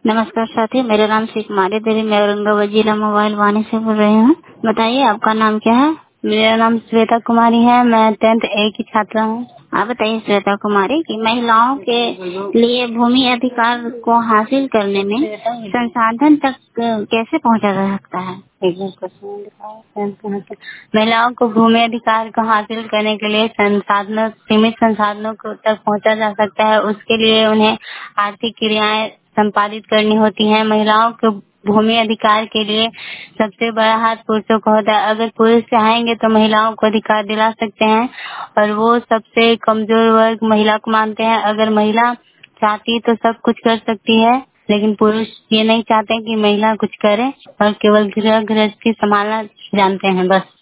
नमस्कार साथी, मेरा नाम श्री कुमारी देवी, मैं औरंगाबाद जिला मोबाइल वाणी से बोल रही हूँ। बताइए आपका नाम क्या है? मेरा नाम श्वेता कुमारी है, मैं 10th A की छात्रा हूँ। आप बताइए श्वेता कुमारी कि महिलाओं के लिए भूमि अधिकार को हासिल करने में संसाधन तक कैसे पहुँचा जा सकता है? महिलाओं को भूमि अधिकार को हासिल करने के लिए सीमित संसाधनों को तक पहुँचा जा सकता है। उसके लिए उन्हें आर्थिक क्रियाएं संपादित करनी होती हैं। महिलाओं को भूमि अधिकार के लिए सबसे बड़ा हाथ पुरुषों का होता है। अगर पुरुष चाहेंगे तो महिलाओं को अधिकार दिला सकते हैं और वो सबसे कमजोर वर्ग महिला को मानते हैं। अगर महिला चाहती तो सब कुछ कर सकती है, लेकिन पुरुष ये नहीं चाहते कि महिला कुछ करे और केवल गृह गृहस्थी संभालना जानते हैं बस।